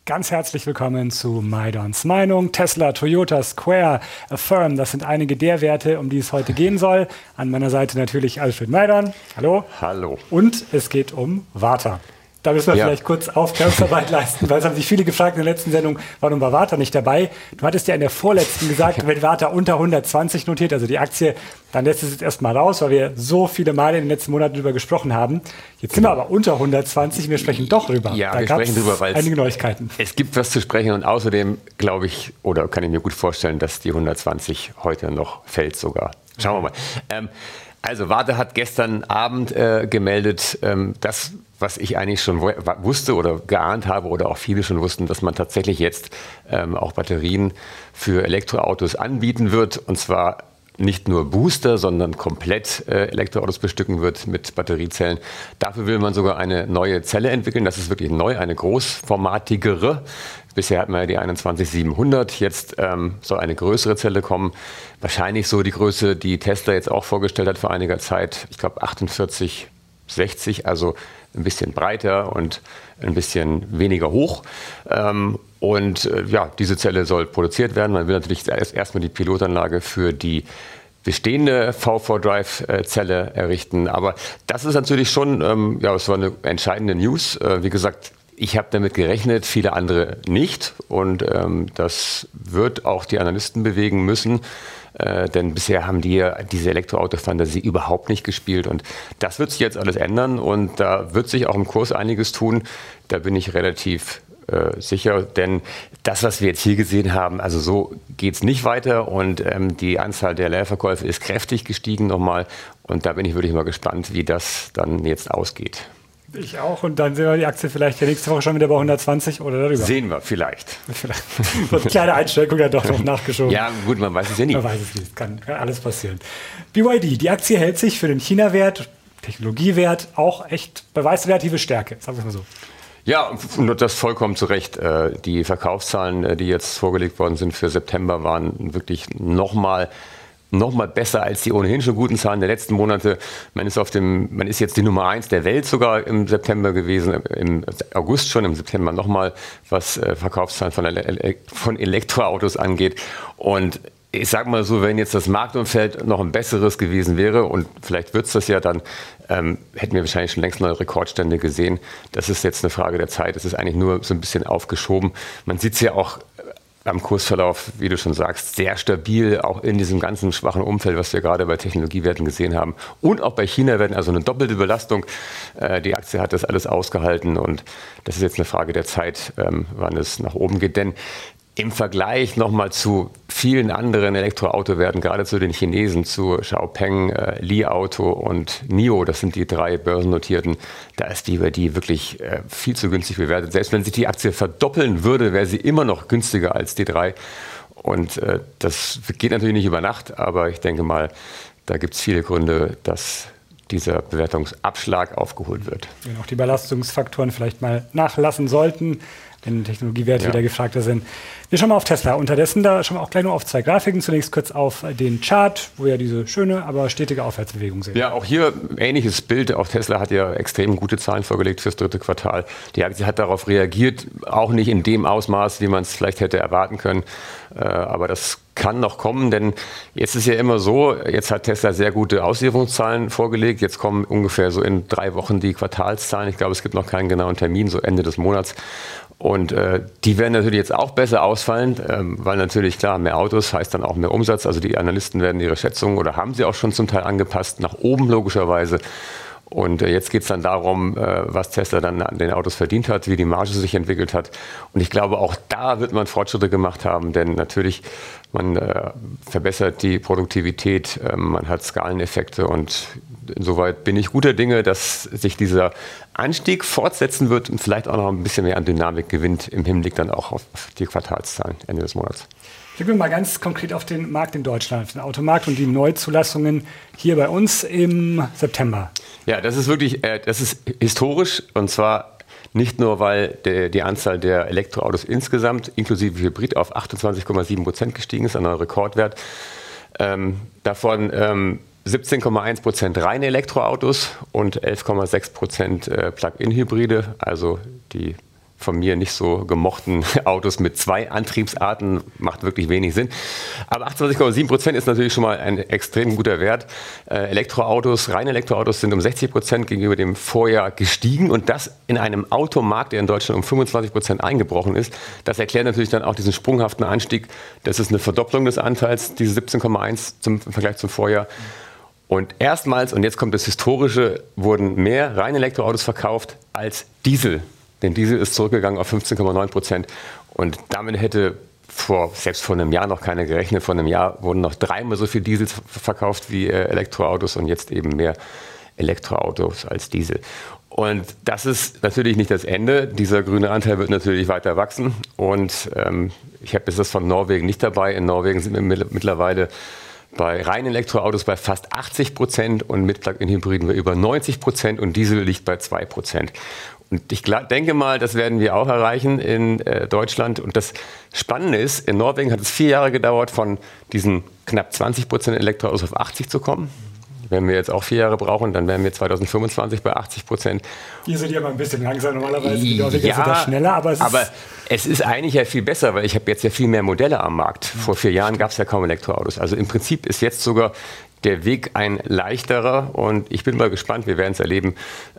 Ganz herzlich willkommen zu Maidons Meinung. Tesla, Toyota, Square, Affirm, das sind einige der Werte, um die es heute gehen soll. An meiner Seite natürlich Alfred Maidon. Hallo. Hallo. Und es geht um Varta. Da müssen wir vielleicht kurz Aufklärungsarbeit leisten, weil es haben sich viele gefragt in der letzten Sendung, warum war Varta nicht dabei? Du hattest ja in der vorletzten gesagt, wenn Varta unter 120 notiert, also die Aktie, dann lässt es jetzt erstmal raus, weil wir so viele Male in den letzten Monaten darüber gesprochen haben. Jetzt sind wir aber unter 120, wir sprechen doch drüber. Ja, wir sprechen drüber, weil einige Neuigkeiten. Es gibt was zu sprechen und außerdem glaube ich, oder kann ich mir gut vorstellen, dass die 120 heute noch fällt sogar. Schauen wir mal. Also Varta hat gestern Abend gemeldet, das, was ich eigentlich schon wusste oder geahnt habe oder auch viele schon wussten, dass man tatsächlich jetzt auch Batterien für Elektroautos anbieten wird. Und zwar nicht nur Booster, sondern komplett Elektroautos bestücken wird mit Batteriezellen. Dafür will man sogar eine neue Zelle entwickeln. Das ist wirklich neu, eine großformatigere. Bisher hatten wir ja die 21700, jetzt soll eine größere Zelle kommen. Wahrscheinlich so die Größe, die Tesla jetzt auch vorgestellt hat vor einiger Zeit. Ich glaube 4860, also ein bisschen breiter und ein bisschen weniger hoch. Diese Zelle soll produziert werden. Man will natürlich erstmal die Pilotanlage für die bestehende V4Drive-Zelle errichten. Aber das ist natürlich schon, es war eine entscheidende News. Wie gesagt, ich habe damit gerechnet, viele andere nicht. Und das wird auch die Analysten bewegen müssen. Denn bisher haben die diese Elektroauto-Fantasie überhaupt nicht gespielt. Und das wird sich jetzt alles ändern. Und da wird sich auch im Kurs einiges tun. Da bin ich relativ sicher. Denn das, was wir jetzt hier gesehen haben, also so geht es nicht weiter. Und die Anzahl der Leerverkäufe ist kräftig gestiegen nochmal. Und da bin ich wirklich mal gespannt, wie das dann jetzt ausgeht. Ich auch. Und dann sehen wir die Aktie vielleicht nächste Woche schon wieder bei 120 oder darüber. Sehen wir vielleicht. So eine kleine Einschränkung ja doch noch nachgeschoben. Ja gut, man weiß es ja nie. Man weiß es nicht. Kann alles passieren. BYD, die Aktie hält sich für den China-Wert, Technologiewert auch echt beweist relative Stärke. Sagen wir es mal so. Ja, und das vollkommen zu Recht. Die Verkaufszahlen, die jetzt vorgelegt worden sind für September, waren wirklich nochmal besser als die ohnehin schon guten Zahlen der letzten Monate. Man ist jetzt die Nummer 1 der Welt sogar im September gewesen, im August schon, im September nochmal, was Verkaufszahlen von Elektroautos angeht. Und ich sage mal so, wenn jetzt das Marktumfeld noch ein besseres gewesen wäre, und vielleicht wird es das ja, dann hätten wir wahrscheinlich schon längst neue Rekordstände gesehen. Das ist jetzt eine Frage der Zeit. Es ist eigentlich nur so ein bisschen aufgeschoben. Man sieht es ja auch am Kursverlauf, wie du schon sagst, sehr stabil, auch in diesem ganzen schwachen Umfeld, was wir gerade bei Technologiewerten gesehen haben. Und auch bei China-Werten, also eine doppelte Belastung. Die Aktie hat das alles ausgehalten und das ist jetzt eine Frage der Zeit, wann es nach oben geht. Denn im Vergleich nochmal zu vielen anderen Elektroautowerten, gerade zu den Chinesen, zu Xiaopeng, Li Auto und NIO, das sind die 3 börsennotierten, da ist die wirklich viel zu günstig bewertet. Selbst wenn sich die Aktie verdoppeln würde, wäre sie immer noch günstiger als die 3. Und das geht natürlich nicht über Nacht, aber ich denke mal, da gibt es viele Gründe, dass dieser Bewertungsabschlag aufgeholt wird. Wenn auch die Belastungsfaktoren vielleicht mal nachlassen sollten, wenn Technologiewerte wieder gefragter sind. Wir schauen mal auf Tesla. Unterdessen, da schauen wir auch gleich nur auf 2 Grafiken. Zunächst kurz auf den Chart, wo ja diese schöne, aber stetige Aufwärtsbewegung sehen. Ja, auch hier ähnliches Bild. Auch Tesla hat ja extrem gute Zahlen vorgelegt fürs 3. Quartal. Die Aktie hat darauf reagiert, auch nicht in dem Ausmaß, wie man es vielleicht hätte erwarten können. Aber das kann noch kommen, denn jetzt ist ja immer so, jetzt hat Tesla sehr gute Auslieferungszahlen vorgelegt. Jetzt kommen ungefähr so in 3 Wochen die Quartalszahlen. Ich glaube, es gibt noch keinen genauen Termin, so Ende des Monats. Und die werden natürlich jetzt auch besser ausfallen, weil natürlich, klar, mehr Autos heißt dann auch mehr Umsatz. Also die Analysten werden ihre Schätzungen oder haben sie auch schon zum Teil angepasst, nach oben logischerweise. Und jetzt geht es dann darum, was Tesla dann an den Autos verdient hat, wie die Marge sich entwickelt hat. Und ich glaube, auch da wird man Fortschritte gemacht haben, denn natürlich, man verbessert die Produktivität, man hat Skaleneffekte und insoweit bin ich guter Dinge, dass sich dieser Anstieg fortsetzen wird und vielleicht auch noch ein bisschen mehr an Dynamik gewinnt im Hinblick dann auch auf die Quartalszahlen Ende des Monats. Blicken wir mal ganz konkret auf den Markt in Deutschland, auf den Automarkt und die Neuzulassungen hier bei uns im September. Ja, das ist wirklich, das ist historisch und zwar nicht nur, weil die Anzahl der Elektroautos insgesamt inklusive Hybrid auf 28,7% gestiegen ist, ein neuer Rekordwert. Davon 17,1% reine Elektroautos und 11,6% Plug-in-Hybride, also die von mir nicht so gemochten Autos mit 2 Antriebsarten macht wirklich wenig Sinn. Aber 28,7% ist natürlich schon mal ein extrem guter Wert. Reine Elektroautos sind um 60% gegenüber dem Vorjahr gestiegen und das in einem Automarkt, der in Deutschland um 25% eingebrochen ist. Das erklärt natürlich dann auch diesen sprunghaften Anstieg. Das ist eine Verdopplung des Anteils, diese 17,1 im Vergleich zum Vorjahr. Und erstmals, und jetzt kommt das Historische, wurden mehr reine Elektroautos verkauft als Diesel. Denn Diesel ist zurückgegangen auf 15,9%. Und damit hätte selbst vor einem Jahr noch keiner gerechnet. Vor einem Jahr wurden noch 3-mal so viel Diesels verkauft wie Elektroautos und jetzt eben mehr Elektroautos als Diesel. Und das ist natürlich nicht das Ende. Dieser grüne Anteil wird natürlich weiter wachsen. Und ich habe jetzt das von Norwegen nicht dabei. In Norwegen sind wir mittlerweile bei reinen Elektroautos bei fast 80% und mit Plug-in-Hybriden bei über 90% und Diesel liegt bei 2%. Und ich denke mal, das werden wir auch erreichen in Deutschland. Und das Spannende ist, in Norwegen hat es 4 Jahre gedauert, von diesen knapp 20% Elektroautos auf 80 zu kommen. Wenn wir jetzt auch 4 Jahre brauchen, dann wären wir 2025 bei 80%. Hier sind die aber ein bisschen langsam normalerweise. Die Norweger sind da schneller, aber es ist eigentlich ja viel besser, weil ich habe jetzt ja viel mehr Modelle am Markt. Vor 4 Jahren gab es ja kaum Elektroautos. Also im Prinzip ist jetzt sogar der Weg ein leichterer und ich bin mal gespannt, wir werden es erleben.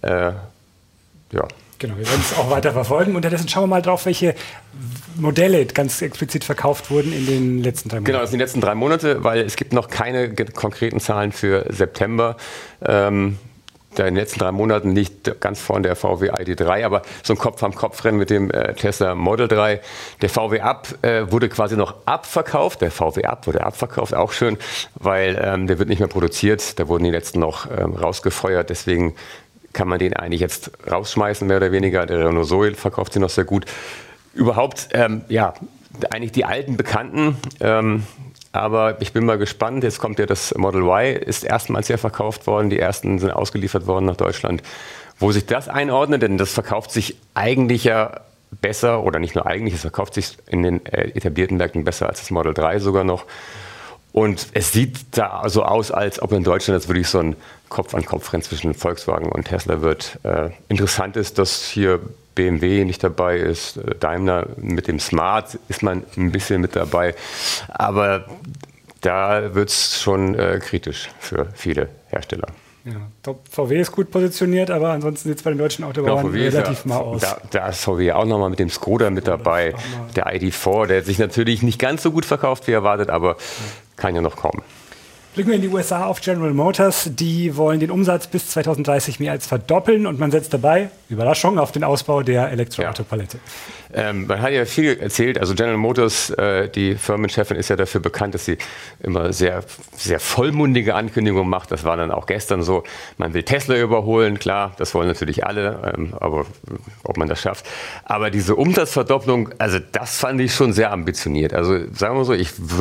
Genau, wir werden es auch weiter verfolgen. Unterdessen schauen wir mal drauf, welche Modelle ganz explizit verkauft wurden in den letzten 3 Monaten. Genau, das sind die letzten 3 Monate, weil es gibt noch keine konkreten Zahlen für September. In den letzten 3 Monaten liegt ganz vorne der VW ID.3, aber so ein Kopf-an-Kopf-Rennen mit dem Tesla Model 3. Der VW Up wurde quasi noch abverkauft. Der VW Up wurde abverkauft, auch schön, weil der wird nicht mehr produziert. Da wurden die letzten noch rausgefeuert, deswegen kann man den eigentlich jetzt rausschmeißen, mehr oder weniger. Der Renault Zoe verkauft sich noch sehr gut. Überhaupt, eigentlich die alten Bekannten. Aber ich bin mal gespannt. Jetzt kommt ja das Model Y, ist erstmals ja verkauft worden. Die ersten sind ausgeliefert worden nach Deutschland. Wo sich das einordnet, denn das verkauft sich eigentlich ja besser, oder nicht nur eigentlich, es verkauft sich in den etablierten Märkten besser als das Model 3 sogar noch. Und es sieht da so aus, als ob in Deutschland jetzt wirklich so ein Kopf-an-Kopf-Rennen zwischen Volkswagen und Tesla wird. Interessant ist, dass hier BMW nicht dabei ist. Daimler mit dem Smart ist man ein bisschen mit dabei. Aber da wird es schon kritisch für viele Hersteller. Ja, VW ist gut positioniert, aber ansonsten sieht es bei den deutschen Autobauern relativ mau aus. Da ist VW auch nochmal mit dem Skoda mit dabei. Der ID.4, der sich natürlich nicht ganz so gut verkauft wie erwartet, aber kann ja noch kommen. Blicken wir in die USA auf General Motors. Die wollen den Umsatz bis 2030 mehr als verdoppeln und man setzt dabei, Überraschung, auf den Ausbau der Elektroautopalette. Man hat ja viel erzählt, also General Motors, die Firmenchefin ist ja dafür bekannt, dass sie immer sehr, sehr vollmundige Ankündigungen macht. Das war dann auch gestern so. Man will Tesla überholen, klar, das wollen natürlich alle, aber ob man das schafft. Aber diese Umsatzverdopplung, also das fand ich schon sehr ambitioniert. Also sagen wir so,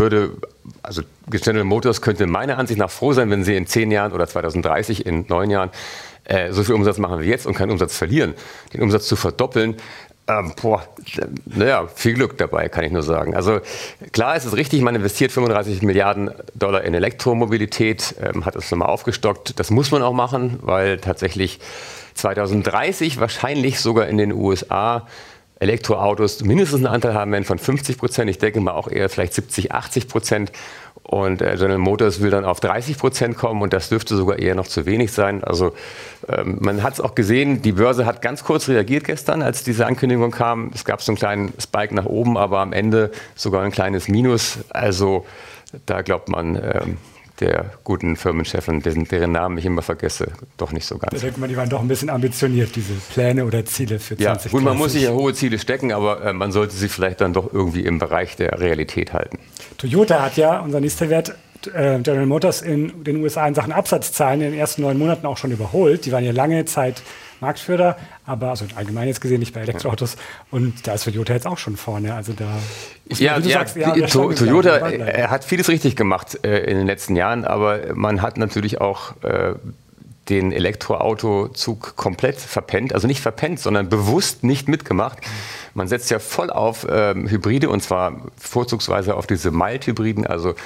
General Motors könnte meiner Ansicht nach froh sein, wenn sie in 10 Jahren oder 2030 in 9 Jahren so viel Umsatz machen wie jetzt und keinen Umsatz verlieren. Den Umsatz zu verdoppeln, viel Glück dabei, kann ich nur sagen. Also klar ist es richtig, man investiert 35 Milliarden $ in Elektromobilität, hat es nochmal aufgestockt. Das muss man auch machen, weil tatsächlich 2030 wahrscheinlich sogar in den USA Elektroautos mindestens einen Anteil haben werden von 50%. Ich denke mal auch eher vielleicht 70-80%. Und General Motors will dann auf 30% kommen und das dürfte sogar eher noch zu wenig sein. Also man hat es auch gesehen, die Börse hat ganz kurz reagiert gestern, als diese Ankündigung kam. Es gab so einen kleinen Spike nach oben, aber am Ende sogar ein kleines Minus. Also da glaubt man der guten Firmenchefin, deren Namen ich immer vergesse, doch nicht so ganz. Da denkt man, die waren doch ein bisschen ambitioniert, diese Pläne oder Ziele für 2030. Ja, gut, man muss sich ja hohe Ziele stecken, aber man sollte sie vielleicht dann doch irgendwie im Bereich der Realität halten. Toyota hat ja, unser nächster Wert, General Motors in den USA in Sachen Absatzzahlen in den ersten 9 Monaten auch schon überholt. Die waren ja lange Zeit Marktführer, aber also allgemein jetzt gesehen nicht bei Elektroautos. Und da ist Toyota jetzt auch schon vorne. Also da Toyota hat vieles richtig gemacht in den letzten Jahren, aber man hat natürlich auch den Elektroautozug komplett verpennt. Also nicht verpennt, sondern bewusst nicht mitgemacht. Man setzt ja voll auf Hybride und zwar vorzugsweise auf diese Mild-Hybriden, also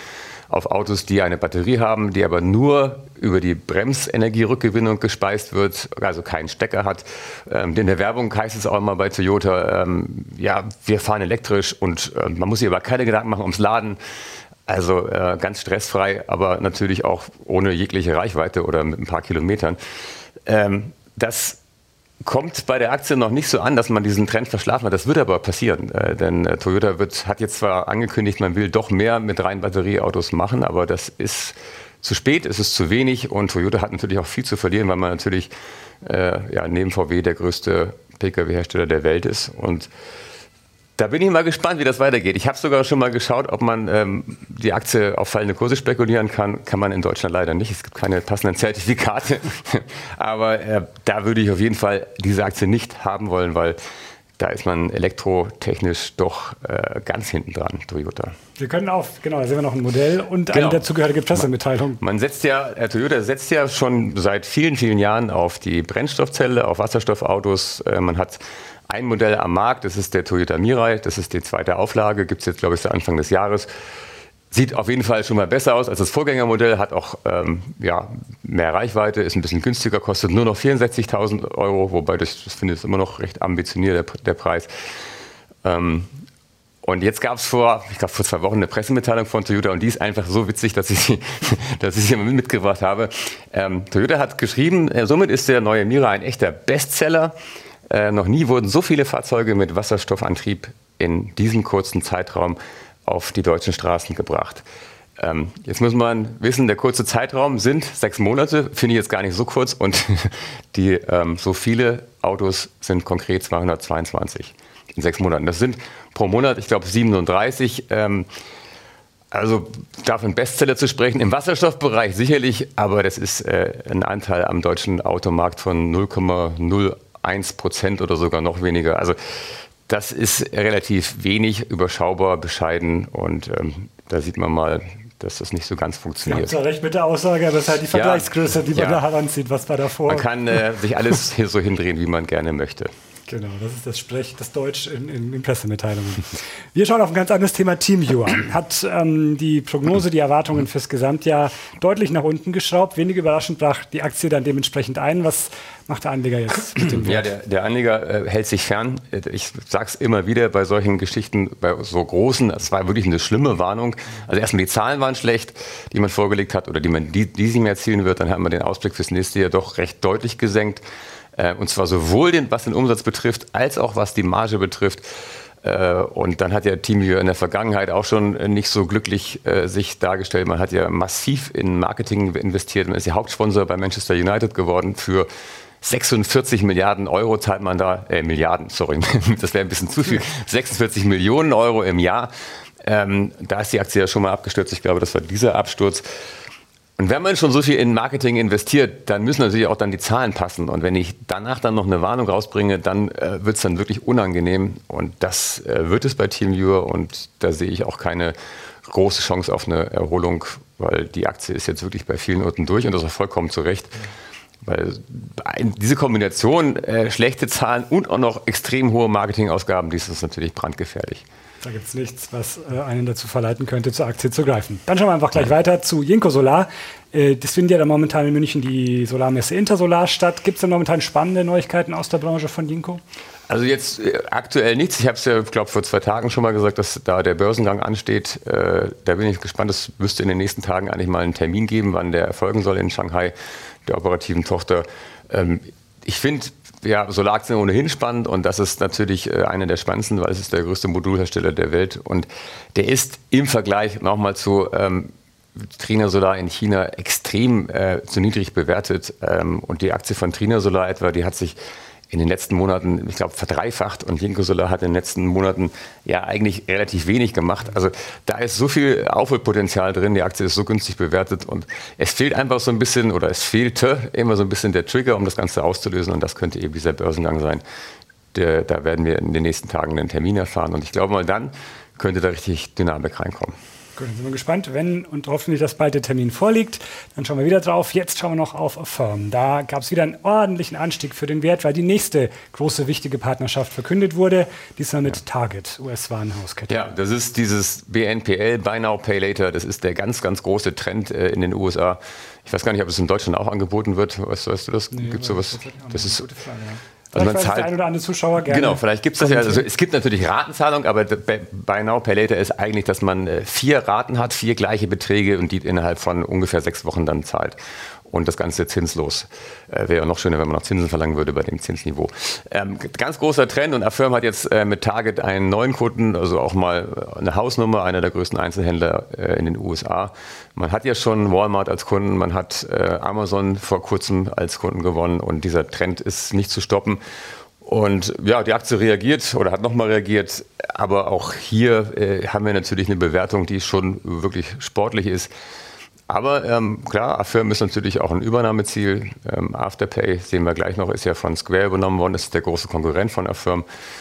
auf Autos, die eine Batterie haben, die aber nur über die Bremsenergierückgewinnung gespeist wird, also keinen Stecker hat. In der Werbung heißt es auch immer bei Toyota, ja, wir fahren elektrisch und man muss sich aber keine Gedanken machen ums Laden. Also ganz stressfrei, aber natürlich auch ohne jegliche Reichweite oder mit ein paar Kilometern. Das kommt bei der Aktie noch nicht so an, dass man diesen Trend verschlafen hat. Das wird aber passieren, denn Toyota hat jetzt zwar angekündigt, man will doch mehr mit reinen Batterieautos machen, aber das ist zu spät, es ist zu wenig und Toyota hat natürlich auch viel zu verlieren, weil man natürlich neben VW der größte Pkw-Hersteller der Welt ist. Und da bin ich mal gespannt, wie das weitergeht. Ich habe sogar schon mal geschaut, ob man die Aktie auf fallende Kurse spekulieren kann. Kann man in Deutschland leider nicht. Es gibt keine passenden Zertifikate. Aber da würde ich auf jeden Fall diese Aktie nicht haben wollen, weil da ist man elektrotechnisch doch ganz hinten dran, Toyota. Wir können da sehen wir noch ein Modell und eine dazugehörige Pressemitteilung. Toyota setzt ja schon seit vielen, vielen Jahren auf die Brennstoffzelle, auf Wasserstoffautos. Man hat ein Modell am Markt, das ist der Toyota Mirai, das ist die zweite Auflage, gibt es jetzt, glaube ich, seit Anfang des Jahres. Sieht auf jeden Fall schon mal besser aus als das Vorgängermodell, hat auch mehr Reichweite, ist ein bisschen günstiger, kostet nur noch 64.000 €, wobei das finde ich immer noch recht ambitioniert, der Preis. Und jetzt gab es vor 2 Wochen eine Pressemitteilung von Toyota und die ist einfach so witzig, dass ich sie mal mitgebracht habe. Toyota hat geschrieben, somit ist der neue Mirai ein echter Bestseller. Noch nie wurden so viele Fahrzeuge mit Wasserstoffantrieb in diesem kurzen Zeitraum auf die deutschen Straßen gebracht. Jetzt muss man wissen, der kurze Zeitraum sind 6 Monate, finde ich jetzt gar nicht so kurz und so viele Autos sind konkret 222 in 6 Monaten. Das sind pro Monat, ich glaube 37. Also davon Bestseller zu sprechen, im Wasserstoffbereich sicherlich, aber das ist ein Anteil am deutschen Automarkt von 0,01% oder sogar noch weniger. Also das ist relativ wenig, überschaubar, bescheiden und da sieht man mal, dass das nicht so ganz funktioniert. Sie haben zwar recht mit der Aussage, aber das ist halt die Vergleichsgröße, die man da heranzieht. Was war davor? Man kann sich alles hier so hindrehen, wie man gerne möchte. Genau, das ist das Deutsch in Pressemitteilungen. Wir schauen auf ein ganz anderes Thema. TeamViewer hat die Prognose, die Erwartungen fürs Gesamtjahr deutlich nach unten geschraubt. Wenig überraschend brach die Aktie dann dementsprechend ein. Was macht der Anleger jetzt mit dem Wert? Ja, der Anleger hält sich fern. Ich sage es immer wieder bei solchen Geschichten, bei so großen, es war wirklich eine schlimme Warnung. Also erstmal die Zahlen waren schlecht, die man vorgelegt hat oder die sie mehr erzielen wird. Dann hat man den Ausblick fürs nächste Jahr doch recht deutlich gesenkt. Und zwar sowohl was den Umsatz betrifft, als auch was die Marge betrifft. Und dann hat ja TeamViewer in der Vergangenheit auch schon nicht so glücklich sich dargestellt. Man hat ja massiv in Marketing investiert. Man ist ja Hauptsponsor bei Manchester United geworden. Für 46 Milliarden Euro zahlt man da, Milliarden, sorry, das wäre ein bisschen zu viel. 46 Millionen Euro im Jahr. Da ist die Aktie ja schon mal abgestürzt. Ich glaube, das war dieser Absturz. Und wenn man schon so viel in Marketing investiert, dann müssen natürlich auch dann die Zahlen passen. Und wenn ich danach dann noch eine Warnung rausbringe, dann wird es dann wirklich unangenehm. Und das wird es bei TeamViewer. Und da sehe ich auch keine große Chance auf eine Erholung, weil die Aktie ist jetzt wirklich bei vielen unten durch und das auch vollkommen zu Recht. Weil diese Kombination schlechte Zahlen und auch noch extrem hohe Marketingausgaben, die ist natürlich brandgefährlich. Da gibt es nichts, was einen dazu verleiten könnte, zur Aktie zu greifen. Dann schauen wir einfach gleich weiter zu JinkoSolar. Das findet ja da momentan in München die Solarmesse Intersolar statt. Gibt es denn momentan spannende Neuigkeiten aus der Branche von Jinko? Also jetzt aktuell nichts. Ich habe es ja, glaube vor 2 Tagen schon mal gesagt, dass da der Börsengang ansteht. Da bin ich gespannt. Es müsste in den nächsten Tagen eigentlich mal einen Termin geben, wann der erfolgen soll in Shanghai, der operativen Tochter. Ich finde Solaraktien ohnehin spannend und das ist natürlich einer der spannendsten, weil es ist der größte Modulhersteller der Welt und der ist im Vergleich nochmal zu Trina Solar in China extrem zu niedrig bewertet und die Aktie von Trina Solar etwa, die hat sich in den letzten Monaten, ich glaube, verdreifacht und JinkoSolar hat in den letzten Monaten ja eigentlich relativ wenig gemacht. Also da ist so viel Aufholpotenzial drin, die Aktie ist so günstig bewertet und es fehlt einfach so ein bisschen oder es fehlte immer so ein bisschen der Trigger, um das Ganze auszulösen und das könnte eben dieser Börsengang sein. Da werden wir in den nächsten Tagen einen Termin erfahren und ich glaube mal dann könnte da richtig Dynamik reinkommen. Gut, dann sind wir gespannt, wenn und hoffentlich, dass bald der Termin vorliegt. Dann schauen wir wieder drauf. Jetzt schauen wir noch auf Affirm. Da gab es wieder einen ordentlichen Anstieg für den Wert, weil die nächste große, wichtige Partnerschaft verkündet wurde. Diesmal mit Target, US-Warenhauskette. Ja, das ist dieses BNPL, Buy Now, Pay Later. Das ist der ganz, ganz große Trend in den USA. Ich weiß gar nicht, ob es in Deutschland auch angeboten wird. Weißt du das? Nee, gibt sowas? Das ist eine gute Frage, ja. Also man zahlt, der ein oder andere Zuschauer gerne. Genau, vielleicht gibt es das ja. Also es gibt natürlich Ratenzahlung, aber Buy Now, Pay Later ist eigentlich, dass man 4 Raten hat, 4 gleiche Beträge und die innerhalb von ungefähr 6 Wochen dann zahlt. Und das Ganze zinslos. Wäre ja noch schöner, wenn man noch Zinsen verlangen würde bei dem Zinsniveau. Ganz großer Trend und Affirm hat jetzt mit Target einen neuen Kunden, also auch mal eine Hausnummer, einer der größten Einzelhändler in den USA. Man hat ja schon Walmart als Kunden, man hat Amazon vor kurzem als Kunden gewonnen und dieser Trend ist nicht zu stoppen. Und ja, die Aktie reagiert oder hat nochmal reagiert, aber auch hier haben wir natürlich eine Bewertung, die schon wirklich sportlich ist. Aber klar, Affirm ist natürlich auch ein Übernahmeziel. Afterpay, sehen wir gleich noch, ist ja von Square übernommen worden. Das ist der große Konkurrent von Affirm.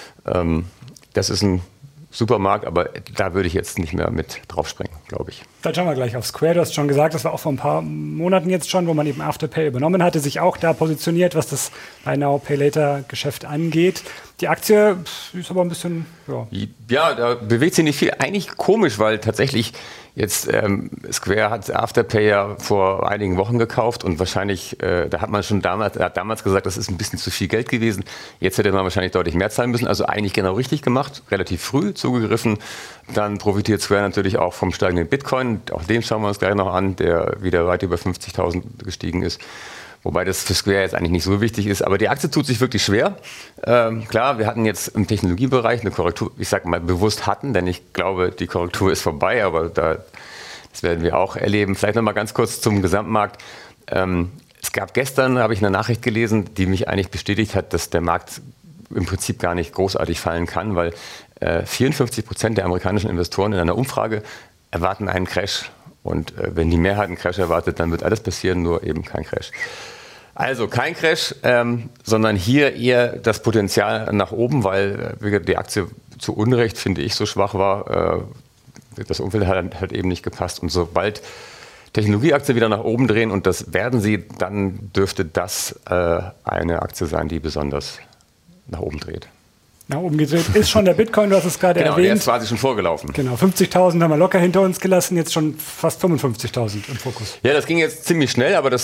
Das ist ein Supermarkt, aber da würde ich jetzt nicht mehr mit draufspringen, glaube ich. Dann schauen wir gleich auf Square. Du hast schon gesagt, das war auch vor ein paar Monaten jetzt schon, wo man eben Afterpay übernommen hatte, sich auch da positioniert, was das Buy Now, Pay Later Geschäft angeht. Die Aktie ist aber ein bisschen, ja, da bewegt sich nicht viel. Eigentlich komisch, weil tatsächlich jetzt Square hat Afterpay ja vor einigen Wochen gekauft und wahrscheinlich, da hat man schon damals gesagt, das ist ein bisschen zu viel Geld gewesen. Jetzt hätte man wahrscheinlich deutlich mehr zahlen müssen. Also eigentlich genau richtig gemacht, relativ früh zugegriffen. Dann profitiert Square natürlich auch vom steigenden Bitcoin. Auch den schauen wir uns gleich noch an, der wieder weit über 50.000 gestiegen ist. Wobei das für Square jetzt eigentlich nicht so wichtig ist. Aber die Aktie tut sich wirklich schwer. Klar, wir hatten jetzt im Technologiebereich eine Korrektur, ich sage mal bewusst hatten, denn ich glaube, die Korrektur ist vorbei, aber das werden wir auch erleben. Vielleicht noch mal ganz kurz zum Gesamtmarkt. Es gab gestern, habe ich eine Nachricht gelesen, die mich eigentlich bestätigt hat, dass der Markt im Prinzip gar nicht großartig fallen kann, weil 54% der amerikanischen Investoren in einer Umfrage erwarten einen Crash. Und wenn die Mehrheit einen Crash erwartet, dann wird alles passieren, nur eben kein Crash. Also kein Crash, sondern hier eher das Potenzial nach oben, weil die Aktie zu Unrecht, finde ich, so schwach war. Das Umfeld hat halt eben nicht gepasst. Und sobald Technologieaktien wieder nach oben drehen, und das werden sie, dann dürfte das eine Aktie sein, die besonders nach oben dreht. Nach oben gedreht ist schon der Bitcoin, du hast es gerade erwähnt. Genau, der ist quasi schon vorgelaufen. Genau, 50.000 haben wir locker hinter uns gelassen, jetzt schon fast 55.000 im Fokus. Ja, das ging jetzt ziemlich schnell, aber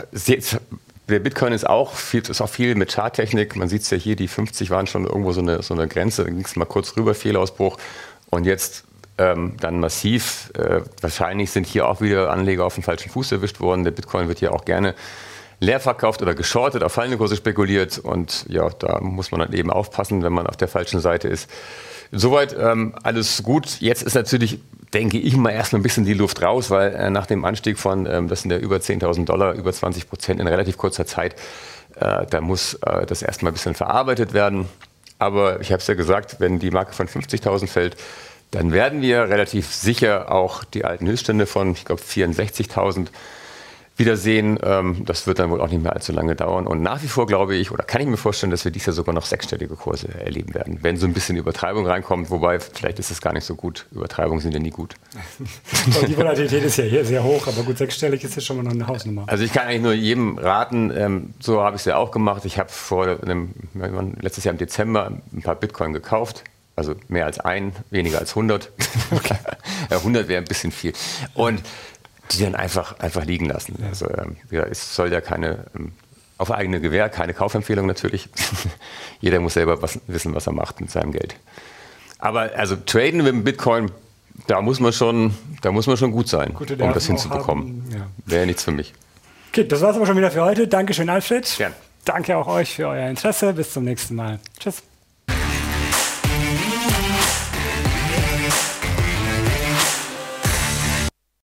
der Bitcoin ist auch viel mit Charttechnik. Man sieht es ja hier, die 50 waren schon irgendwo so eine Grenze, dann ging es mal kurz rüber, Fehlausbruch und jetzt dann massiv. Wahrscheinlich sind hier auch wieder Anleger auf den falschen Fuß erwischt worden. Der Bitcoin wird hier auch gerne leer verkauft oder geschortet, auf fallende Kurse spekuliert und ja, da muss man dann eben aufpassen, wenn man auf der falschen Seite ist. Soweit alles gut. Jetzt ist natürlich, denke ich mal, erstmal ein bisschen die Luft raus, weil nach dem Anstieg von, das sind ja über $10.000, über 20% in relativ kurzer Zeit, da muss das erstmal ein bisschen verarbeitet werden. Aber ich habe es ja gesagt, wenn die Marke von 50.000 fällt, dann werden wir relativ sicher auch die alten Höchststände von, ich glaube, 64.000 wiedersehen. Das wird dann wohl auch nicht mehr allzu lange dauern. Und nach wie vor glaube ich, oder kann ich mir vorstellen, dass wir dieses Jahr sogar noch sechsstellige Kurse erleben werden, wenn so ein bisschen Übertreibung reinkommt. Wobei, vielleicht ist es gar nicht so gut. Übertreibungen sind ja nie gut. Die Volatilität ist ja hier sehr hoch, aber gut, sechsstellig ist ja schon mal noch eine Hausnummer. Also ich kann eigentlich nur jedem raten, so habe ich es ja auch gemacht. Ich habe letztes Jahr im Dezember ein paar Bitcoin gekauft. Also mehr als weniger als 100. Okay. 100 wäre ein bisschen viel. Und die dann einfach liegen lassen. Also es soll ja keine, auf eigene Gewähr, keine Kaufempfehlung natürlich. Jeder muss selber wissen, was er macht mit seinem Geld. Aber also traden mit dem Bitcoin, da muss man schon gut sein, um das hinzubekommen. Ja. Wäre nichts für mich. Okay, das war's aber schon wieder für heute. Dankeschön, Alfred. Gern. Danke auch euch für euer Interesse. Bis zum nächsten Mal. Tschüss.